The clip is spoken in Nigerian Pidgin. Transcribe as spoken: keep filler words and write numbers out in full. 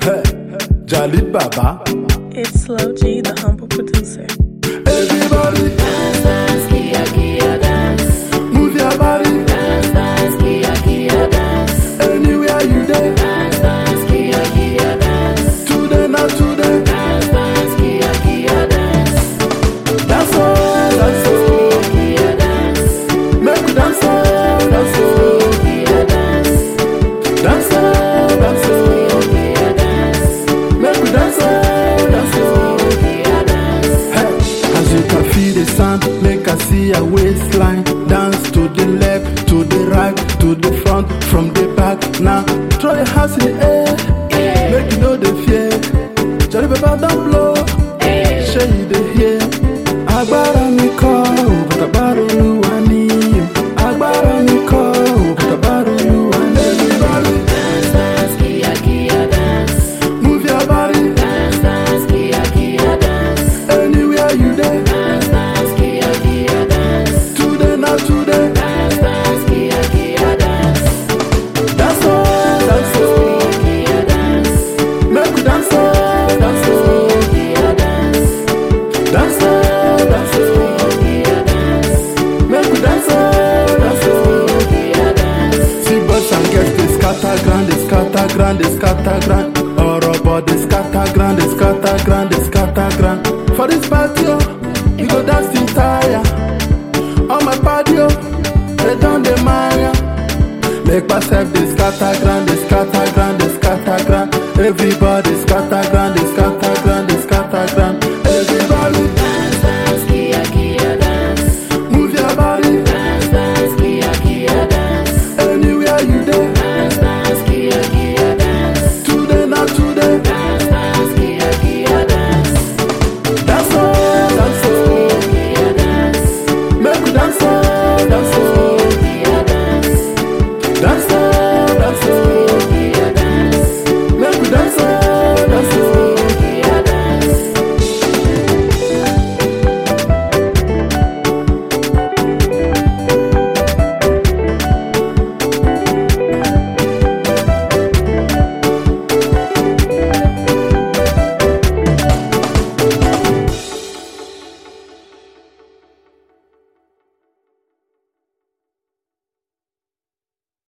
Hey, Jalid Baba. It's Slow G, the humble producer. Everybody Dance, dance, kia, kia, dance. move your body. Dance, dance, kia, kia, dance. Anywhere you there. Dance, dance, kia, kia, dance. Today, not today. Dance, dance, kia, kia, dance. Dance all, dance all. Kia, dance. Make we dance all, dance all. Kia, dance. Dance all, dance all. Kia, dance. Make we dance all, dance all. Kia, dance. Hey, as you can feel the sound, make I see a waistline. Dance to the left, to the right, to the front, from the back. Now throw your hands in the air, make you know the fear. Jolly Baba don't blow, share you the hear. Agbára mi kọ́, bàtàbárò Olúwa ni. Agbára mi kọ́, bàtàbárò Olúwa ni. Everybody Dance, dance, kia, kia, dance. move your body, Dance, dance, kia, kia, dance. anywhere you there. Dance, dance, kia, kia, dance. Today, not today. Dance, dance, kia, kia, dance. Dance all, dance all. Kia, dance. Make we dance all, dance all. Kia, dance. Dance all, dance all. Kia, dance. Make we dance all, dance all. Kia, dance. See boys and girls, they scatter grand, they scatter grand, they scatter grand. All about they scatter grand, they scatter grand, they scatter grand. For this party, oh, you go dance in tire. On my party, oh, they done the Maya. Make myself they scatter grand, they scatter grand, they scatter grand. Everybody scatter grand, they